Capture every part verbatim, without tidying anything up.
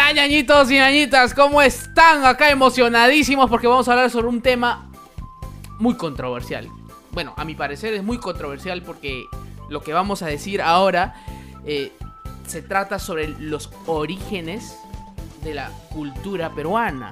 Hola ñañitos y ñañitas, ¿cómo están? Acá emocionadísimos porque vamos a hablar sobre un tema muy controversial. Bueno, a mi parecer es muy controversial porque lo que vamos a decir ahora eh, se trata sobre los orígenes de la cultura peruana.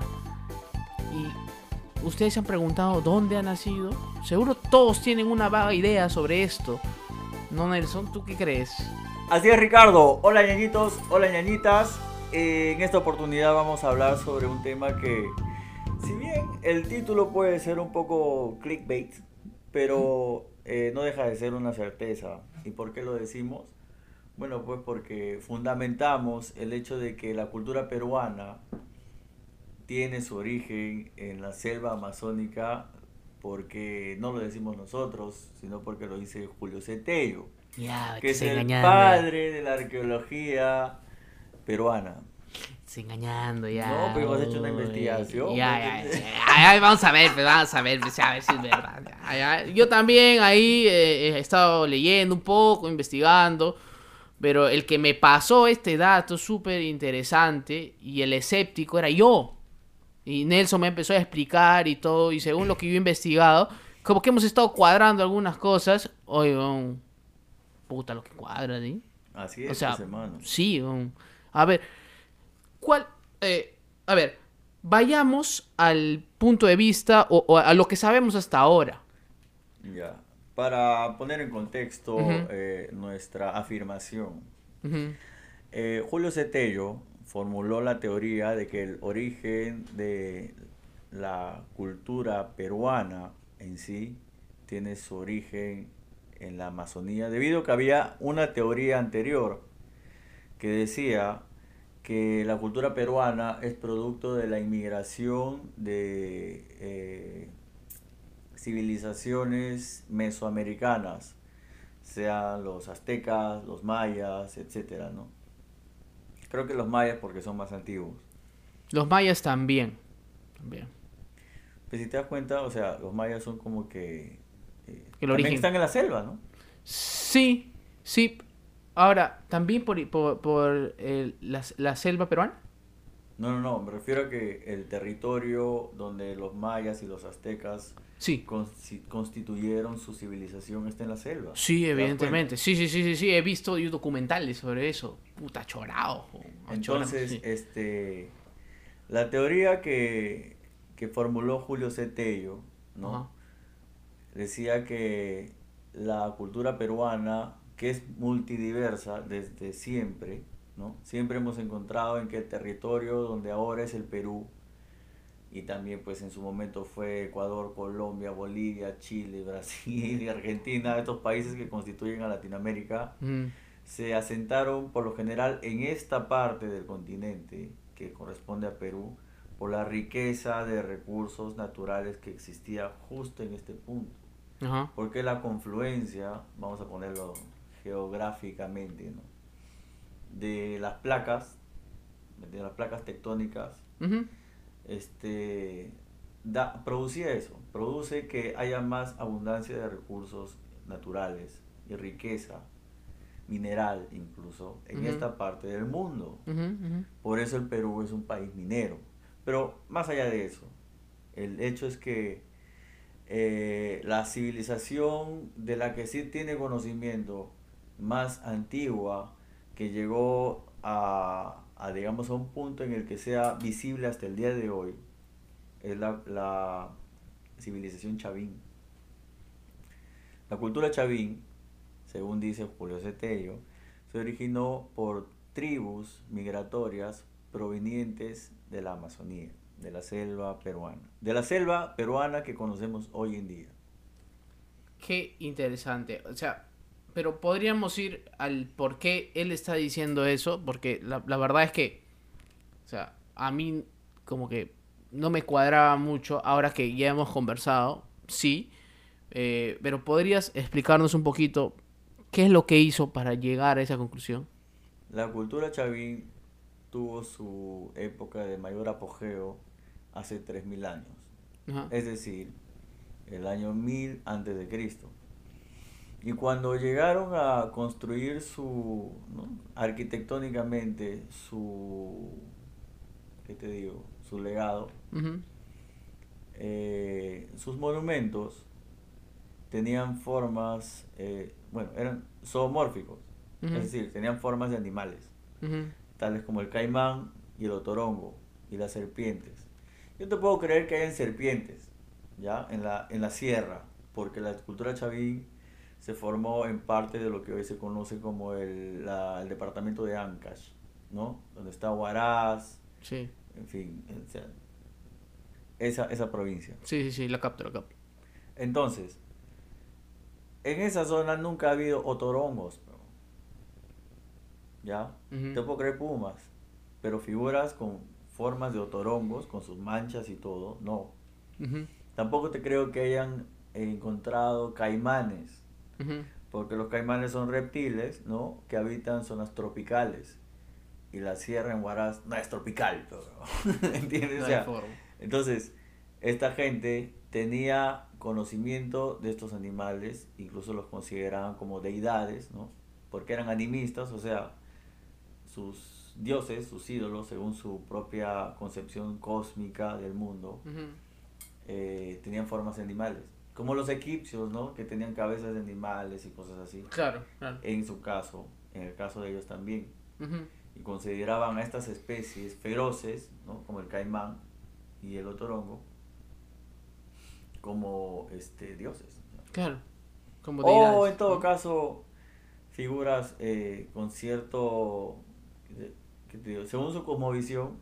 Y ustedes se han preguntado dónde ha nacido. Seguro todos tienen una vaga idea sobre esto. ¿No, Nelson? ¿Tú qué crees? Así es, Ricardo. Hola ñañitos, hola ñañitas. Eh, en esta oportunidad vamos a hablar sobre un tema que, si bien el título puede ser un poco clickbait, pero eh, no deja de ser una certeza. ¿Y por qué lo decimos? Bueno, pues porque fundamentamos el hecho de que la cultura peruana tiene su origen en la selva amazónica, porque no lo decimos nosotros, sino porque lo dice Julio Cetello, Ya, que te es estoy el engañando ya. padre de la arqueología peruana. Te estoy engañando No, ya. pero hemos hecho una Uy, investigación, ya, pues. ya, ya, ya, ya, vamos a ver, pues, vamos a ver, pues, a ver si es verdad. Ya, ya. Yo también ahí eh, he estado leyendo un poco, investigando. Pero el que me pasó este dato súper interesante y el escéptico era yo. Y Nelson me empezó a explicar y todo. Y según lo que yo he investigado, como que hemos estado cuadrando algunas cosas. Oye, puta lo que cuadra, ¿sí? Así O es, sea, pues, hermano. sí. um, A ver, ¿cuál? eh, a ver, vayamos al punto de vista o, o a lo que sabemos hasta ahora. Ya. Para poner en contexto Ujú, eh, nuestra afirmación, ujú, eh, Julio Cetello formuló la teoría de que el origen de la cultura peruana en sí tiene su origen en la Amazonía, debido a que había una teoría anterior que decía que la cultura peruana es producto de la inmigración de eh, civilizaciones mesoamericanas, sean los aztecas, los mayas, etcétera, ¿no? Creo que los mayas porque son más antiguos. Los mayas también. También. Pero si te das cuenta, o sea, los mayas son como que eh, El también origen. están en la selva, ¿no? Sí, sí. Ahora, también por, por, por el- la, la selva peruana. No, no, no, me refiero a que el territorio donde los mayas y los aztecas Sí, consti- constituyeron su civilización está en la selva. sí, ¿Te das cuenta? evidentemente. Sí, sí, sí, sí, sí. He visto yo documentales sobre eso. Puta, chorado. jo, chorado, Entonces, sí. este, la teoría que, que formuló Julio Cetello, ¿no? Ajá. Decía que la cultura peruana, que es multidiversa desde siempre, ¿no? Siempre hemos encontrado en que el territorio donde ahora es el Perú, y también pues en su momento fue Ecuador, Colombia, Bolivia, Chile, Brasil y Argentina, estos países que constituyen a Latinoamérica, Mm, se asentaron por lo general en esta parte del continente que corresponde a Perú por la riqueza de recursos naturales que existía justo en este punto. ajá. Porque la confluencia, vamos a ponerlo geográficamente, ¿no? de las placas, de las placas tectónicas, Ujú, este, da, producía eso, produce que haya más abundancia de recursos naturales y riqueza mineral incluso en ujú, esta parte del mundo. ujú, ujú. Por eso el Perú es un país minero. Pero más allá de eso, el hecho es que eh, la civilización de la que sí tiene conocimiento más antigua, que llegó a, a, digamos, a un punto en el que sea visible hasta el día de hoy, es la, la civilización Chavín. La cultura Chavín, según dice Julio Cetello, se originó por tribus migratorias provenientes de la Amazonía, de la selva peruana, de la selva peruana que conocemos hoy en día. Qué interesante. O sea, pero podríamos ir al por qué él está diciendo eso. Porque la, la verdad es que, o sea, a mí como que no me cuadraba mucho ahora que ya hemos conversado. Sí. Eh, pero podrías explicarnos un poquito qué es lo que hizo para llegar a esa conclusión. La cultura chavín tuvo su época de mayor apogeo hace tres mil años, Ajá. es decir, el año mil antes de Cristo. Y cuando llegaron a construir su, ¿no? arquitectónicamente su ¿qué te digo? Su legado, Ujú, eh, sus monumentos tenían formas, eh, bueno, eran zoomórficos, es ujú, decir, tenían formas de animales, ujú. tales como el caimán y el otorongo y las serpientes. Yo te puedo creer que hayan serpientes, ¿ya? En la, en la sierra, porque la cultura chavín se formó en parte de lo que hoy se conoce como el, la- el departamento de Ancash, ¿no? Donde está Huaraz, Sí, en fin, o sea, esa, esa provincia. sí, sí, sí, la capto, la capto. Entonces, en esa zona nunca ha habido otorongos, bro, ¿ya? Ujú, Te puedo creer pumas, pero figuras con formas de otorongos, con sus manchas y todo, no. ujú, Tampoco te creo que hayan encontrado caimanes, ujú. porque los caimanes son reptiles, ¿no? Que habitan zonas tropicales. Y la sierra en Huaraz no es tropical, bro. ¿Entiendes? No O hay sea, forma. entonces, esta gente tenía conocimiento de estos animales, incluso los consideraban como deidades, ¿no? Porque eran animistas, o sea, sus dioses, sus ídolos, según su propia concepción cósmica del mundo, Ujú. eh, tenían formas de animales. Como los egipcios, ¿no? Que tenían cabezas de animales y cosas así. Claro, claro. En su caso, en el caso de ellos también. Ujú. Y consideraban a estas especies feroces, ¿no? Como el caimán y el otorongo, como este, dioses. Claro, como O en deidades, todo ¿no? caso, figuras eh, con cierto, eh, ¿qué te digo? Según su cosmovisión,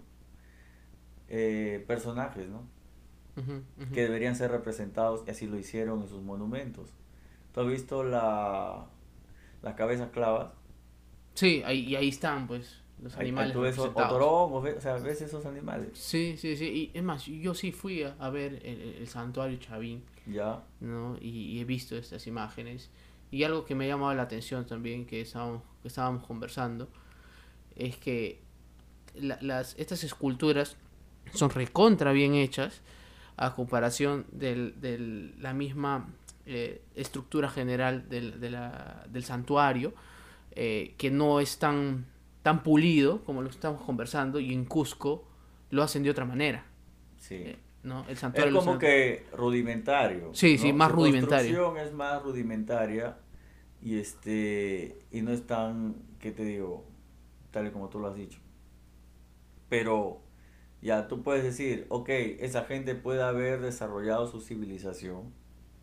eh, personajes, ¿no? Ujú, ujú. Que deberían ser representados y así lo hicieron en sus monumentos. ¿Tú has visto la, las cabezas clavas? Sí, ahí, y ahí están, pues, los Ahí, ahí animales tú ves o- representados. otorongos, ves, o sea, ves esos animales. Sí, sí, sí. Y es más, yo sí fui a, a ver el, el santuario Chavín, Ya, ¿no? Y, y he visto estas imágenes. Y algo que me ha llamado la atención también, que estábamos, que estábamos conversando, es que la- las, estas esculturas son recontra bien hechas a comparación del, del- la misma eh, estructura general del, de la- del santuario, eh, que no es tan, tan pulido como lo estamos conversando, y en Cusco lo hacen de otra manera. sí. eh, ¿no? El Es santuario lo como hacen... que rudimentario, Sí, sí, ¿no? más Su rudimentario. construcción es más rudimentaria y este y no es tan, ¿qué te digo? Tal y como tú lo has dicho. Pero ya tú puedes decir, ok, esa gente puede haber desarrollado su civilización,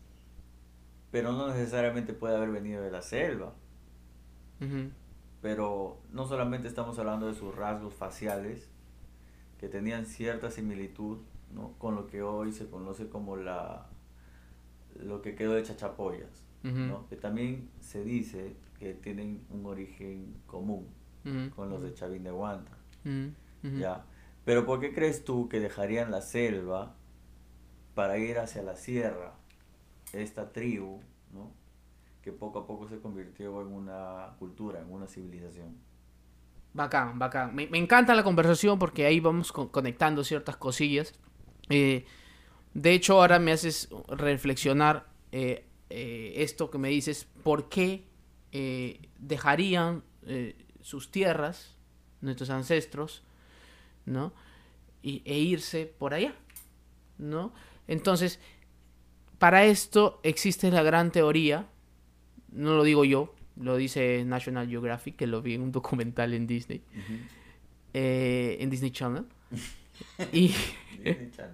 pero no necesariamente puede haber venido de la selva. Ujú, Pero no solamente estamos hablando de sus rasgos faciales, que tenían cierta similitud, ¿no? Con lo que hoy se conoce como la lo que quedó de Chachapoyas, ujú, ¿no? Que también se dice que tienen un origen común ujú, con los de Chavín de Huanta, ujú, ujú. ¿ya? Pero ¿por qué crees tú que dejarían la selva para ir hacia la sierra? Esta tribu, ¿no? Que poco a poco se convirtió en una cultura, en una civilización. Bacán, bacán. Me, me encanta la conversación porque ahí vamos con- conectando ciertas cosillas. Eh, de hecho, ahora me haces reflexionar eh, eh, esto que me dices, ¿por qué eh, dejarían eh, sus tierras, nuestros ancestros, ¿no? Y, e irse por allá, ¿no? Entonces, para esto existe la gran teoría, no lo digo yo, lo dice National Geographic, que lo vi en un documental en Disney, Ujú. eh, en Disney Channel. Y, Disney Channel.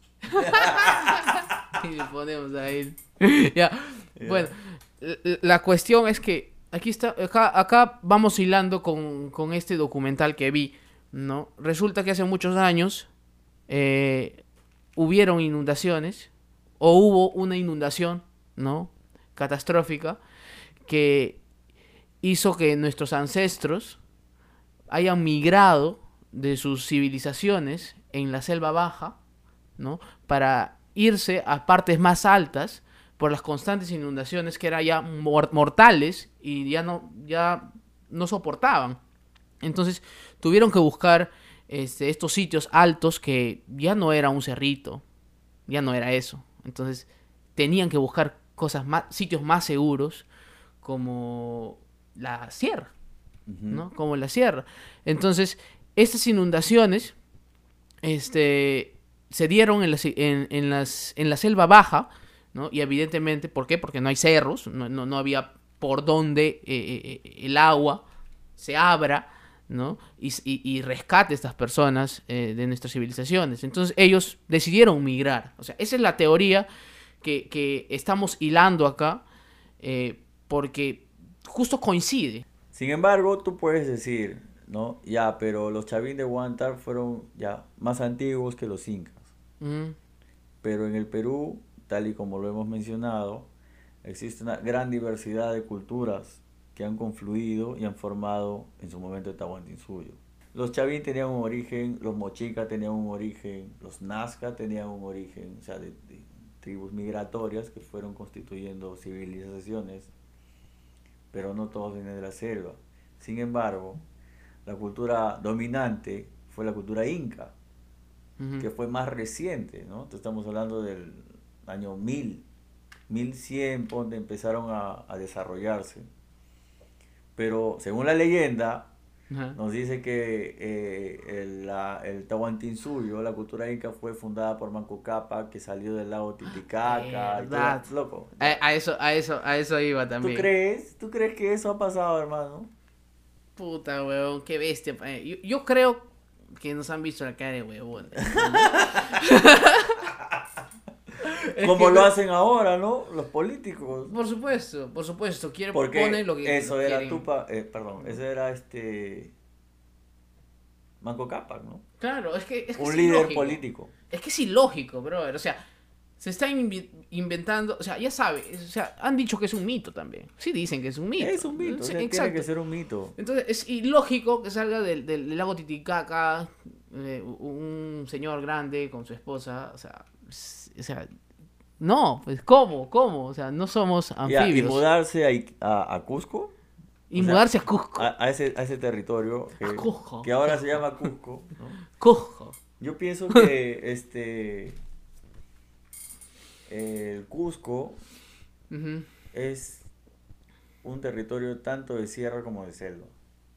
y le ponemos ahí. Ya, bueno, Ya. l- la cuestión es que aquí está, acá, acá vamos hilando con, con este documental que vi, ¿no? Resulta que hace muchos años eh, hubieron inundaciones, o hubo una inundación, ¿no? Catastrófica, que hizo que nuestros ancestros hayan migrado de sus civilizaciones en la selva baja, ¿no? Para irse a partes más altas por las constantes inundaciones que eran ya mor- mortales y ya no, ya no soportaban. Entonces tuvieron que buscar este, estos sitios altos que ya no era un cerrito, ya no era eso. Entonces tenían que buscar cosas más, sitios más seguros como la sierra, Ujú. ¿no? Como la sierra. Entonces, estas inundaciones este, se dieron en, las, en, en, las, en la selva baja, ¿no? Y evidentemente, ¿por qué? Porque no hay cerros, no, no, no había por donde eh, eh, el agua se abra, ¿no? Y, y, y rescate a estas personas eh, de nuestras civilizaciones. Entonces ellos decidieron migrar. O sea, esa es la teoría que, que estamos hilando acá, eh, porque justo coincide. Sin embargo, tú puedes decir, ¿no? Ya, pero los Chavín de Huántar fueron ya más antiguos que los incas. Mm. Pero en el Perú, tal y como lo hemos mencionado, existe una gran diversidad de culturas que han confluido y han formado en su momento el Tahuantinsuyo. Los Chavín tenían un origen, los Mochica tenían un origen, los Nazca tenían un origen, o sea, de, de tribus migratorias que fueron constituyendo civilizaciones, pero no todos vienen de la selva. Sin embargo, la cultura dominante fue la cultura inca, uh-huh. que fue más reciente, ¿no? Estamos hablando del año mil, mil cien, donde empezaron a, a desarrollarse. Pero según la leyenda, uh-huh. nos dice que eh, el, la, el Tahuantinsuyo, la cultura inca, fue fundada por Manco Cápac, que salió del lago Titicaca. Y todo, loco. A, a, eso, a, eso, a eso iba también. ¿Tú crees? ¿Tú crees que eso ha pasado, hermano? Puta, weón, qué bestia. Yo, yo creo que nos han visto la cara de huevón. Como lo hacen ahora, ¿no? Los políticos. Por supuesto, por supuesto. Quieren Porque poner lo que eso lo era quieren. Tupac, eh, perdón, ese era este Manco Cápac, ¿no? Claro, es que es que un es líder ilógico. político. Es que es ilógico, brother. O sea, se están invi- inventando, o sea, ya sabes, o sea, han dicho que es un mito también. Sí dicen que es un mito. Es un mito, Sí, o sea, tiene que ser un mito. Entonces es ilógico que salga del, del, del lago Titicaca eh, un señor grande con su esposa, o sea, o sea, no, pues ¿cómo? ¿Cómo? O sea, no somos anfibios. Ya, y mudarse a, a, a Cusco. Y mudarse sea, a Cusco. A, a, ese, a ese territorio que, Cusco. que ahora se llama Cusco, ¿no? Cusco. Yo pienso que este el Cusco uh-huh. es un territorio tanto de sierra como de selva.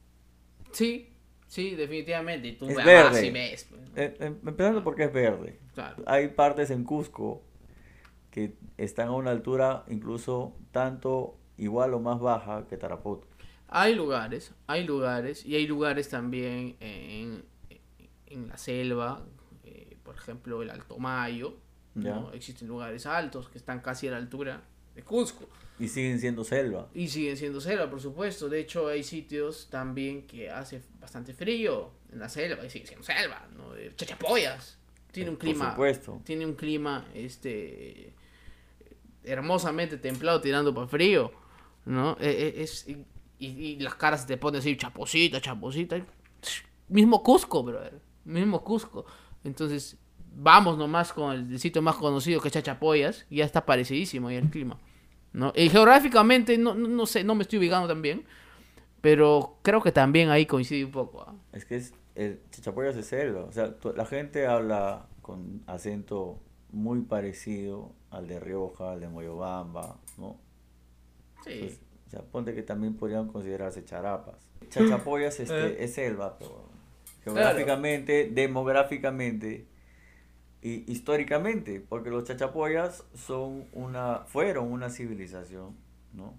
Sí, sí, definitivamente. Y tú es vas verde. Y ves, pues, ¿no? eh, eh, empezando porque es verde. Claro. Hay partes en Cusco que están a una altura incluso tanto igual o más baja que Tarapoto. Hay lugares, hay lugares, y hay lugares también en, en la selva, eh, por ejemplo el Alto Mayo, ¿no? Existen lugares altos que están casi a la altura de Cusco. Y siguen siendo selva. Y siguen siendo selva, por supuesto. De hecho, hay sitios también que hace bastante frío en la selva, y sigue siendo selva, ¿no? Chachapoyas. Tiene un clima, por supuesto. Tiene un clima, este, hermosamente templado, tirando para frío, ¿no? Es... es Y, y las caras se te ponen así, chaposita, chaposita. Mismo Cusco, brother. Mismo Cusco. Entonces, vamos nomás con el sitio más conocido que es Chachapoyas. Y ya está parecidísimo ahí el clima, ¿no? Y geográficamente, no, no, no sé, no me estoy ubicando tan bien. Pero creo que también ahí coincide un poco. ¿eh? Es que es, el Chachapoyas es selva. O sea, la gente habla con acento muy parecido al de Rioja, al de Moyobamba, ¿no? Sí. Entonces, o sea, ponte que también podrían considerarse charapas. Chachapoyas este, es selva, pero geográficamente, claro. demográficamente y históricamente, porque los chachapoyas son una, fueron una civilización, ¿no?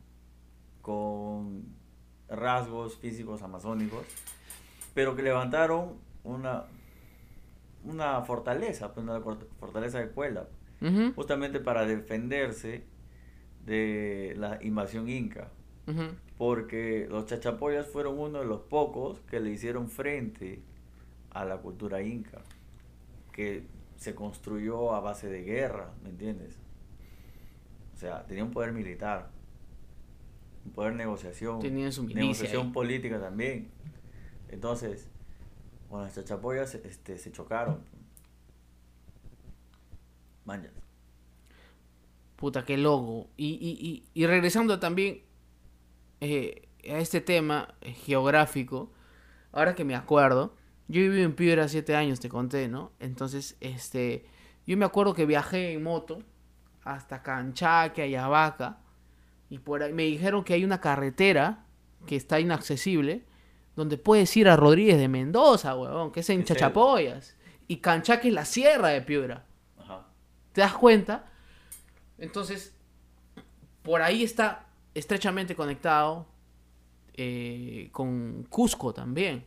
Con rasgos físicos amazónicos, pero que levantaron una, una fortaleza, pues una fortaleza de Puebla, uh-huh. justamente para defenderse de la invasión inca. Uh-huh. Porque los chachapoyas fueron uno de los pocos que le hicieron frente a la cultura inca, que se construyó a base de guerra, ¿me entiendes? O sea, tenía un poder militar, un poder de negociación, tenía su negociación ahí. política también. Entonces, bueno, las chachapoyas este, se chocaron. Mañas. Puta, qué loco. Y, y, y, y regresando también eh, a este tema eh, geográfico, ahora que me acuerdo, yo viví en Piura siete años, te conté, ¿no? Entonces, este, yo me acuerdo que viajé en moto hasta Canchaque, Ayabaca, y por ahí me dijeron que hay una carretera que está inaccesible, donde puedes ir a Rodríguez de Mendoza, huevón, que es en ¿En Chachapoyas. y Canchaque es la sierra de Piura. Ajá. ¿Te das cuenta? Entonces, por ahí está estrechamente conectado eh, con Cusco también.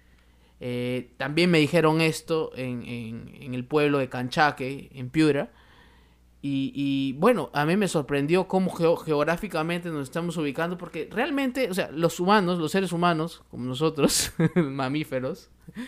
Eh, también me dijeron esto en, en, en el pueblo de Canchaque, en Piura. Y, y bueno, a mí me sorprendió cómo geo- geográficamente nos estamos ubicando, porque realmente, o sea, los humanos, los seres humanos, como nosotros, mamíferos,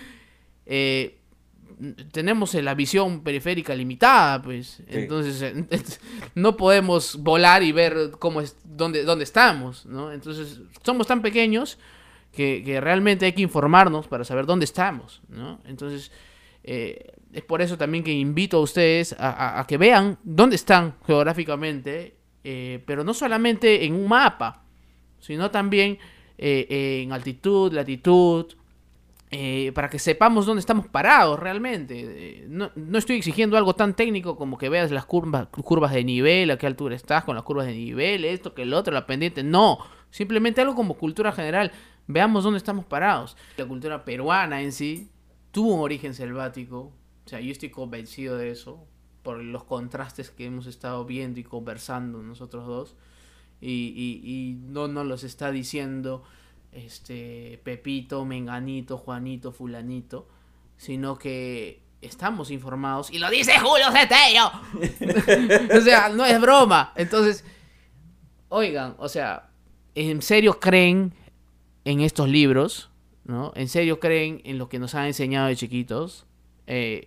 eh, tenemos la visión periférica limitada, pues. Sí. Entonces, eh, no podemos volar y ver cómo es, dónde, dónde estamos, ¿no? Entonces, somos tan pequeños que, que realmente hay que informarnos para saber dónde estamos, ¿no? Entonces, eh, es por eso también que invito a ustedes a, a, a que vean dónde están geográficamente, eh, pero no solamente en un mapa, sino también eh, en altitud, latitud, eh, para que sepamos dónde estamos parados realmente. Eh, no, no estoy exigiendo algo tan técnico como que veas las curvas, curvas de nivel, a qué altura estás con las curvas de nivel, esto, que el otro, la pendiente. No, simplemente algo como cultura general. Veamos dónde estamos parados. La cultura peruana en sí tuvo un origen selvático. O sea, yo estoy convencido de eso por los contrastes que hemos estado viendo y conversando nosotros dos. Y, y, y no nos los está diciendo este Pepito, Menganito, Juanito, Fulanito, sino que estamos informados y lo dice Julio Cetello. O sea, no es broma. Entonces, oigan, o sea, ¿en serio creen en estos libros? ¿No? ¿En serio creen en lo que nos han enseñado de chiquitos? Eh,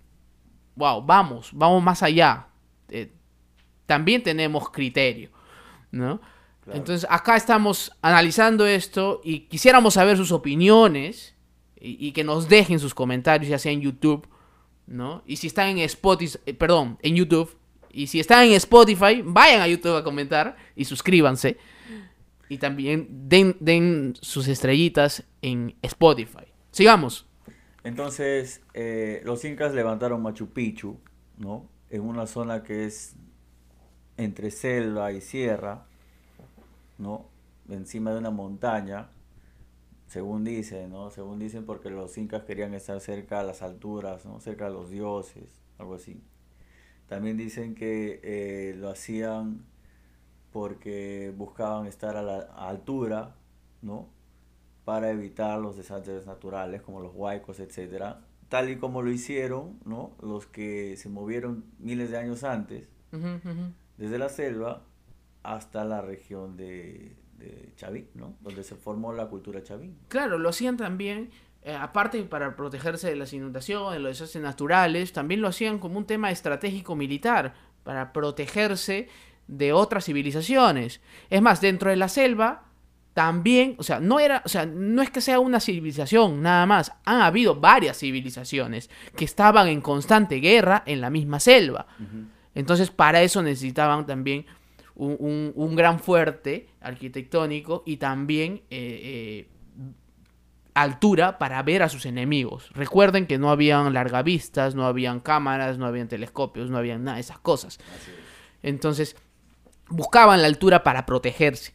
wow, vamos, vamos más allá. Eh, también tenemos criterio, ¿no? Claro. Entonces acá estamos analizando esto y quisiéramos saber sus opiniones y, y que nos dejen sus comentarios, ya sea en YouTube, ¿no? Y si están en Spotify, eh, perdón, en YouTube, y si están en Spotify, vayan a YouTube a comentar y suscríbanse. Y también den, den sus estrellitas en Spotify. Sigamos. Entonces, eh, los incas levantaron Machu Picchu, ¿no? En una zona que es entre selva y sierra, ¿no? Encima de una montaña, según dicen, ¿no? Según dicen porque los incas querían estar cerca a las alturas, ¿no? Cerca de los dioses, algo así. También dicen que eh, lo hacían porque buscaban estar a la a altura, ¿no? Para evitar los desastres naturales como los huaicos, etcétera, tal y como lo hicieron, ¿no? Los que se movieron miles de años antes, uh-huh, uh-huh. desde la selva hasta la región de, de Chavín, ¿no? Donde se formó la cultura Chavín. Claro, lo hacían también, eh, aparte para protegerse de las inundaciones, de los desastres naturales, también lo hacían como un tema estratégico militar, para protegerse de otras civilizaciones. Es más, dentro de la selva también, o sea, no era, o sea, no es que sea una civilización nada más, han habido varias civilizaciones que estaban en constante guerra en la misma selva. Uh-huh. Entonces, para eso necesitaban también un, un, un gran fuerte arquitectónico y también eh, eh, altura para ver a sus enemigos. Recuerden que no habían largavistas, no habían cámaras, no habían telescopios, no habían nada de esas cosas. Entonces, buscaban la altura para protegerse.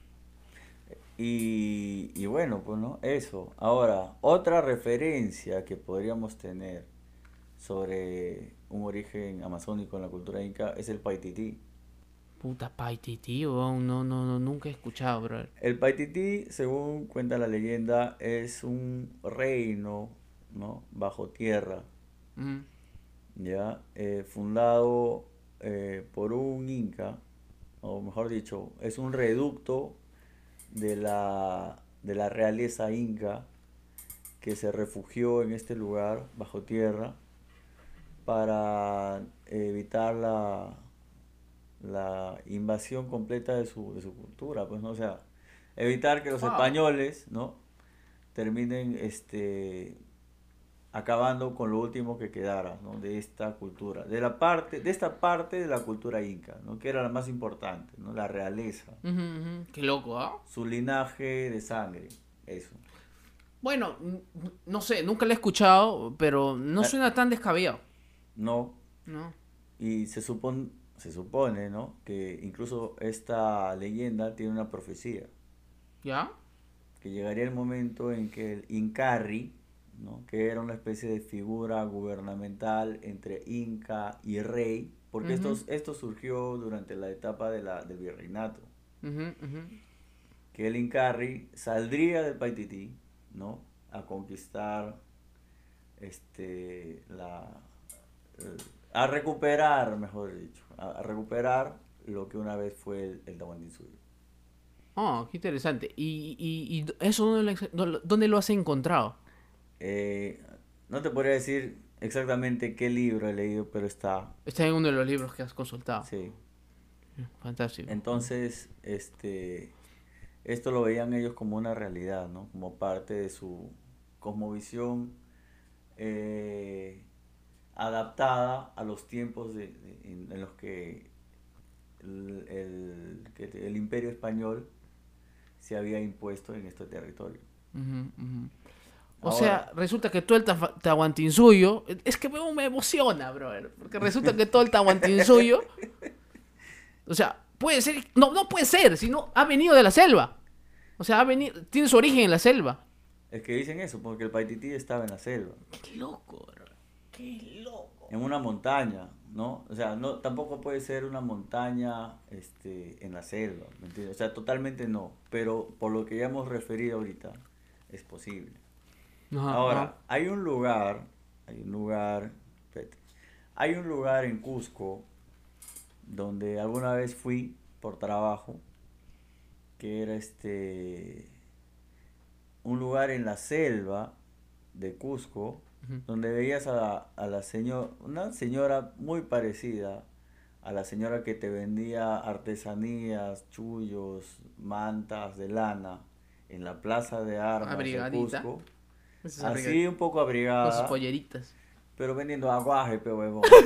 Y, y bueno, pues no, eso. Ahora, otra referencia que podríamos tener sobre un origen amazónico en la cultura inca es el Paititi. Puta, Paititi, oh, no, no, no, nunca he escuchado, bro. El Paititi, según cuenta la leyenda, es un reino, ¿no? Bajo tierra, mm. ya, eh, fundado eh, por un inca, o mejor dicho, es un reducto de la, de la realeza inca que se refugió en este lugar bajo tierra para evitar la, la invasión completa de su, de su cultura, pues no, o sea, evitar que los wow. españoles, ¿no? terminen este acabando con lo último que quedara, ¿no? de esta cultura, de la parte, de esta parte de la cultura inca, ¿no? que era la más importante, ¿no? la realeza. Uh-huh, uh-huh. Qué loco, ¿ah? ¿eh? Su linaje de sangre, eso. Bueno, no sé, nunca lo he escuchado, pero no suena tan descabellado. No. No. Y se supone, se supone, ¿no? que incluso esta leyenda tiene una profecía. ¿Ya? Que llegaría el momento en que el Incarri, ¿no? Que era una especie de figura gubernamental entre inca y rey, porque esto, Ujú, esto surgió durante la etapa de la, del virreinato, ujú, ujú. que el Incarri saldría del Paitití, ¿no? A conquistar, este, la, eh, a recuperar, mejor dicho, a, a recuperar lo que una vez fue el, el Tahuantinsuyo. Oh, qué interesante. ¿Y, y, y eso dónde lo, has- dónde dónde lo has encontrado? Eh, no te podría decir exactamente qué libro he leído, pero está, Está en uno de los libros que has consultado. sí. Fantástico. Entonces, este, esto lo veían ellos como una realidad, ¿no? Como parte de su cosmovisión eh, adaptada a los tiempos de, de- en, en los que el, el, que te- el imperio español se había impuesto en este territorio. Ujú, ujú. O sea, Ahora, resulta que todo el Tafa- Tahuantinsuyo. Es que me me emociona, brother. Porque resulta que todo el Tahuantinsuyo. O sea, puede ser. No, no puede ser, sino ha venido de la selva. O sea, ha venido, tiene su origen en la selva. es que dicen eso, porque el Paitití estaba en la selva, Qué loco, brother. Qué loco. en una montaña, ¿no? O sea, no, tampoco puede ser una montaña este, en la selva, ¿me entiendes? O sea, totalmente no, pero por lo que ya hemos referido ahorita, es posible. Ajá, ajá. Ahora, hay un lugar, hay un lugar, espérate, hay un lugar en Cusco donde alguna vez fui por trabajo, que era este, un lugar en la selva de Cusco, Ujú. donde veías a la, a la señora, una señora muy parecida a la señora que te vendía artesanías, chullos, mantas de lana en la plaza de armas de Abrigadita. Cusco, Esa es así abrigadita. un poco Con sus abrigada, polleritas. pero vendiendo aguaje, pe huevón.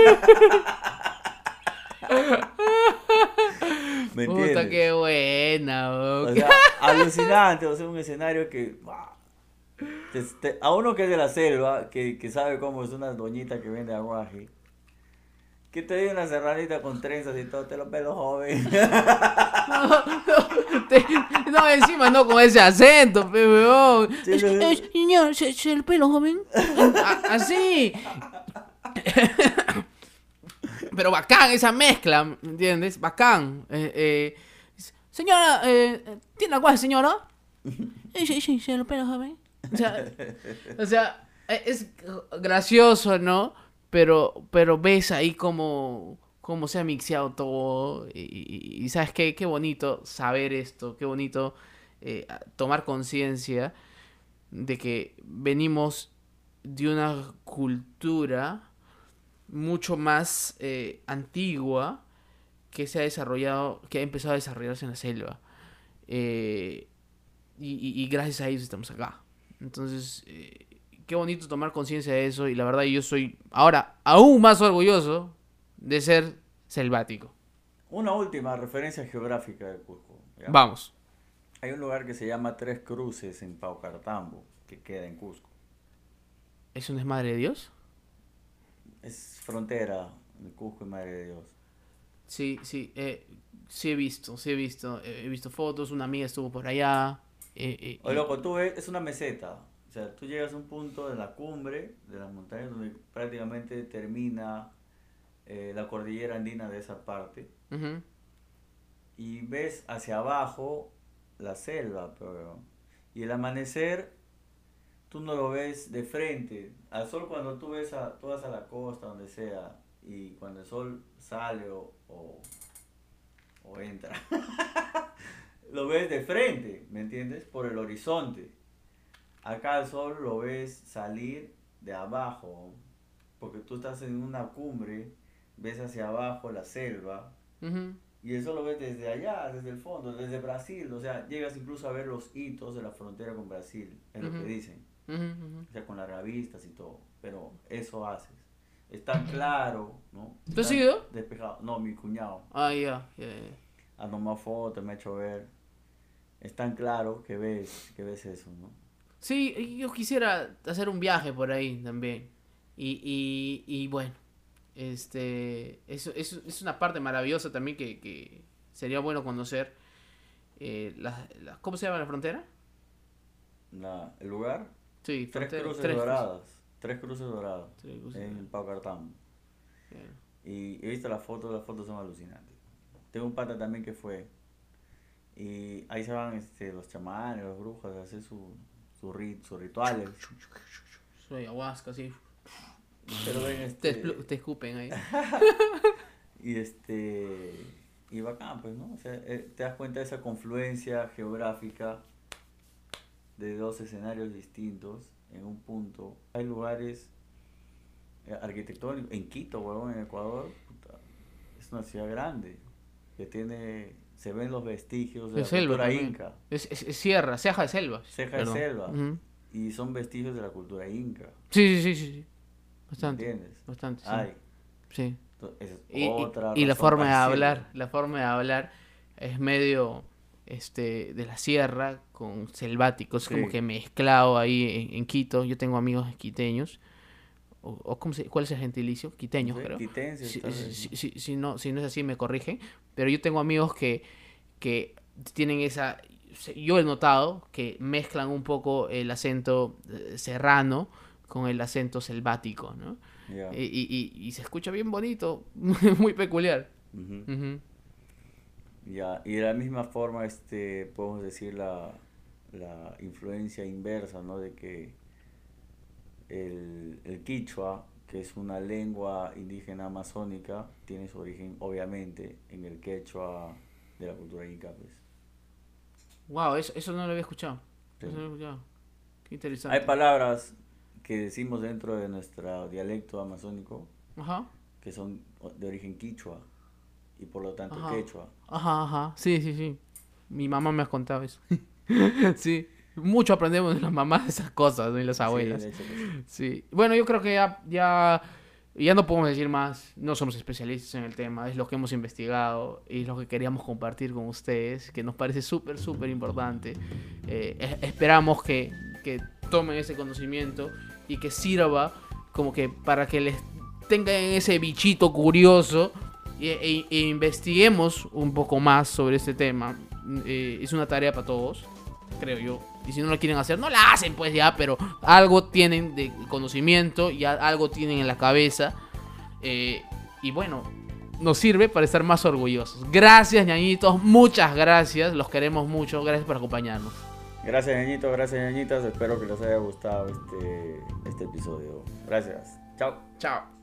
¿Me Puta, qué entiendes? buena, O bro. sea, alucinante, o sea, un escenario que, ¡guau! Te- te- a uno que es de la selva, que, que sabe cómo es una doñita que vende aguaje, que te dio una serranita con trenzas y todo, te lo pelo joven. No, no, te- no, encima no con ese acento, pe, weón. Te Es, es, lo- señor, ¿se, se el pelo, joven? A- así. Pero bacán esa mezcla, ¿me entiendes? Bacán. Eh, eh, señora, eh, ¿tiene agua, señora? Sí, sí, sí, se el pelo, joven. O sea, o sea, e- es gracioso, ¿no? Pero, pero ves ahí cómo, cómo se ha mixeado todo. Y, y- y sabes qué, qué bonito saber esto, qué bonito eh, tomar conciencia de que venimos de una cultura mucho más eh, antigua que se ha desarrollado, que ha empezado a desarrollarse en la selva. Eh, y, y- y gracias a ellos estamos acá. Entonces, eh, qué bonito tomar conciencia de eso y la verdad yo soy ahora aún más orgulloso de ser selvático. Una última referencia geográfica de Cusco, ¿ya? Vamos. Hay un lugar que se llama Tres Cruces en Paucartambo, que queda en Cusco. ¿Es un desmadre de Dios? Es frontera de Cusco y Madre de Dios. Sí, sí, eh, sí he visto, sí he visto, eh, he visto fotos, una amiga estuvo por allá. eh, eh, Oye, loco, y, tú ves, es una meseta. O sea, tú llegas a un punto de la cumbre de las montañas donde prácticamente termina eh, la cordillera andina de esa parte. ujú, Y ves hacia abajo la selva, pero... Y el amanecer, tú no lo ves de frente. Al sol cuando tú ves a, tú vas a la costa, donde sea, y cuando el sol sale o, o, o entra, lo ves de frente, ¿me entiendes? Por el horizonte. Acá el sol lo ves salir de abajo, porque tú estás en una cumbre, ves hacia abajo la selva, ujú, y eso lo ves desde allá, desde el fondo, desde Brasil, o sea, llegas incluso a ver los hitos de la frontera con Brasil, es lo que ujú, dicen, ujú, ujú. o sea, con las revistas y todo, pero eso haces. Es tan claro, ¿no? ¿Tú has Tan ido? despejado. No, mi cuñado, Ah, ya, ya, ya. ha tomado fotos, me ha hecho ver. Es tan claro que ves, que ves eso, ¿no? Sí, yo quisiera hacer un viaje por ahí también. Y, y, y bueno, este, eso, eso es una parte maravillosa también que, que sería bueno conocer. Eh, la- la- ¿cómo se llama la frontera? La, el lugar, Sí, Tres frontera- cruces tres doradas. Tres cruces doradas. Tres cruces En doradas. Paucartambo. Claro. Y he visto las fotos, las fotos son alucinantes. Tengo un pata también que fue. Y ahí se van este, los chamanes, los brujos a hacer su, su rit- sus rituales. Soy ayahuasca, sí. Pero ven Te, este. explo- te escupen ahí. Y este. Y bacán, pues, ¿no? O sea, eh, te das cuenta de esa confluencia geográfica de dos escenarios distintos en un punto. Hay lugares eh, arquitectónicos. En Quito, huevón, en Ecuador, puta, es una ciudad grande que tiene. Se ven los vestigios de De la selva cultura también. inca. Es, es- es sierra, ceja de selva. Ceja de Perdón. selva. Ujú. Y son vestigios de la cultura inca. Sí, sí, sí, sí, sí. ¿Me Bastante. entiendes? Bastante, sí. Ay, Sí. to- esa es Y, y- otra y la razón forma de para decirlo. hablar, la forma de hablar es medio este de la sierra con selvático, es como Sí. que mezclado ahí en, en Quito. Yo tengo amigos quiteños. O, o ¿cómo se- ¿Cuál es el gentilicio? Quiteños, No sé, creo. quitenses, Si, tal vez, si- ¿no? si- si no, si no es así, me corrigen. Pero yo tengo amigos que, que tienen esa... Yo he notado que mezclan un poco el acento eh, serrano con el acento selvático, ¿no? Ya. Y, y- y- y se escucha bien bonito, muy peculiar. Ujú. Ujú. Ya, y de la misma forma, este, podemos decir la, la influencia inversa, ¿no? De que el, el quichua, que es una lengua indígena amazónica, tiene su origen, obviamente, en el quechua de la cultura inca, pues. Wow, eso, eso no lo había escuchado. Sí. Eso no lo había escuchado. Qué interesante. Hay palabras que decimos dentro de nuestro dialecto amazónico Ajá, que son de origen quichua y por lo tanto Ajá. quechua. ajá, ajá. Sí, sí, sí. Mi mamá me ha contado eso. Sí. Mucho aprendemos de las mamás de esas cosas, ¿no? Y las abuelas. Sí, de hecho que sí. Sí. Bueno, yo creo que ya, ya, ya no podemos decir más. No somos especialistas en el tema. Es lo que hemos investigado y es lo que queríamos compartir con ustedes, que nos parece súper, súper importante. Eh, es- esperamos que, que tomen ese conocimiento y que sirva como que para que les tengan ese bichito curioso e, e- e investiguemos un poco más sobre este tema. Eh, es una tarea para todos, creo yo. Y si no lo quieren hacer, no la hacen pues ya, pero algo tienen de conocimiento, ya algo tienen en la cabeza. Eh, y bueno, nos sirve para estar más orgullosos. Gracias, ñañitos, muchas gracias, los queremos mucho, gracias por acompañarnos. Gracias, ñañitos, gracias, ñañitas. Espero que les haya gustado este, este episodio. Gracias. Chao. Chao.